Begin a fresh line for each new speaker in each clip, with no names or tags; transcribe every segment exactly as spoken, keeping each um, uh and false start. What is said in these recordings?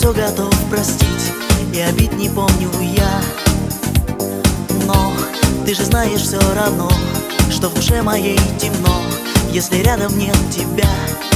все готов простить, и обид не помню я. Но ты же знаешь все равно, что в душе моей темно, если рядом нет тебя.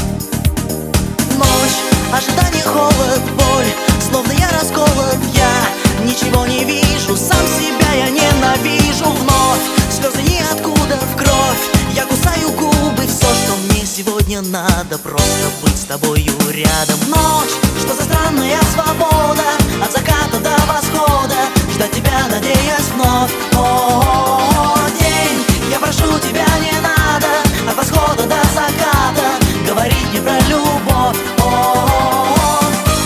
Ночь, ожидание, холод, боль, словно я расколот, я ничего не вижу, сам себя я ненавижу. Вновь слезы ниоткуда в кровь, я кусаю губы, все, что мне сегодня надо, просто быть с тобою рядом. Ночь, что за странная свобода, от заката до восхода, ждать тебя, надеясь вновь. О, день, я прошу тебя, не надо, от восхода до заката говорить мне про любовь. О,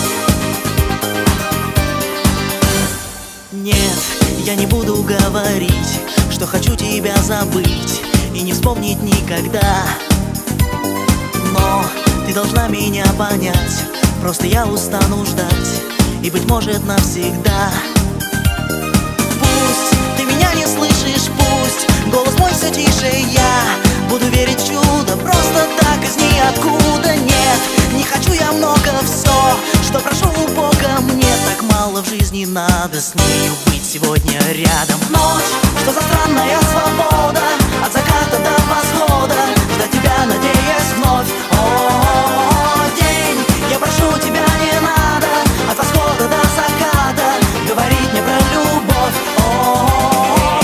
нет, я не буду говорить, что хочу тебя забыть и не вспомнить никогда. Но ты должна меня понять, просто я устану ждать, и, быть может, навсегда. Пусть ты меня не слышишь, пусть голос мой все тише, я буду верить в чудо, просто так из ниоткуда. Нет, не хочу я много, все, что прошу у Бога, мне так мало в жизни надо с нею быть сегодня рядом. Ночь, что за странная свобода, от заката до восхода, ждать тебя, надеясь вновь. О, день, я прошу тебя, не надо, от восхода до заката говорить мне про любовь. О,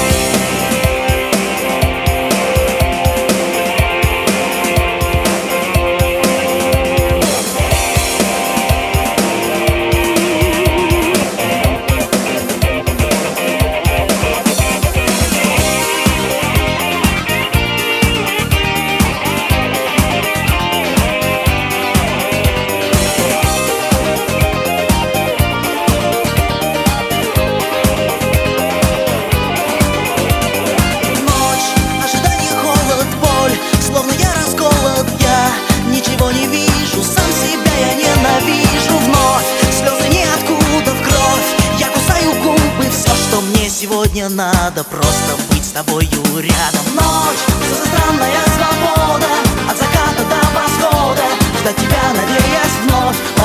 сегодня надо просто быть с тобою рядом. Ночь, что за странная свобода, от заката до восхода, ждать тебя, надеясь вновь.